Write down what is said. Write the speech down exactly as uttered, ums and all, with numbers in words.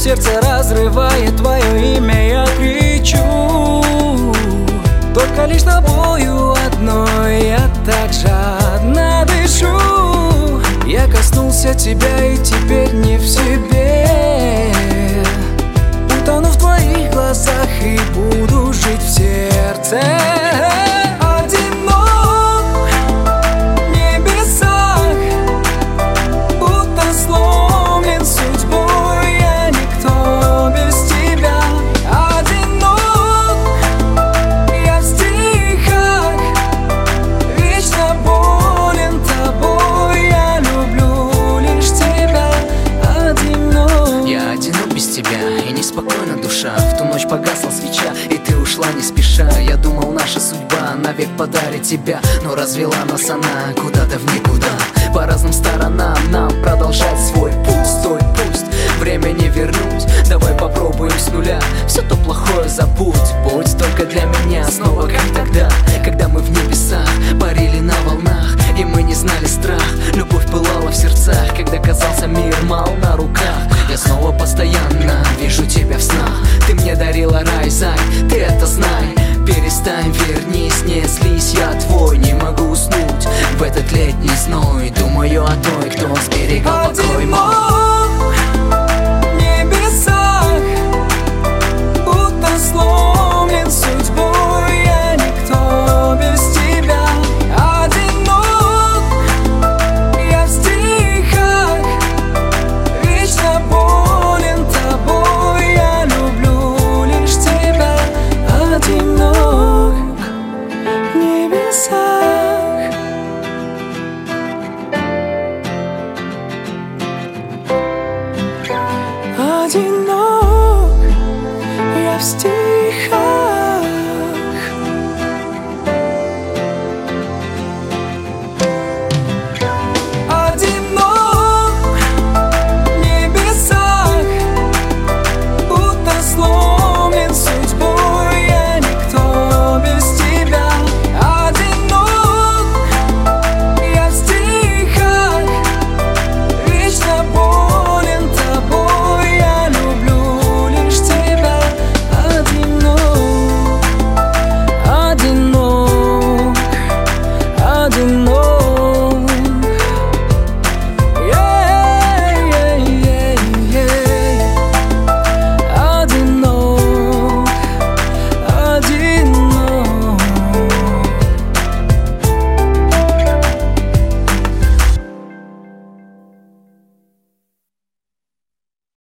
сердце разрывает твое имя, я кричу. Только лишь тобою одной я так жадно дышу. Я коснулся тебя и теперь не в себе. Утону в твоих глазах и буду жить в сердце. И неспокойна душа, в ту ночь погасла свеча, и ты ушла не спеша. Я думал, наша судьба навек подарит тебя, но развела нас она куда-то в никуда. По разным сторонам нам продолжать свой путь. Стой, пусть время не вернуть, давай попробуем с нуля. Все то плохое забудь, будь только для меня снова как тогда, когда мы в небесах парили на волнах, и мы не знали страх. Любовь пылала в сердцах, когда казался мир мал на руках. Я снова постоянно вижу тебя в снах. Ты мне дарила рай, зай, ты это знай. Перестань, вернись, не злись, я твой. Не могу уснуть в этот летний зной. Думаю о той, кто сберегал покой мой. Один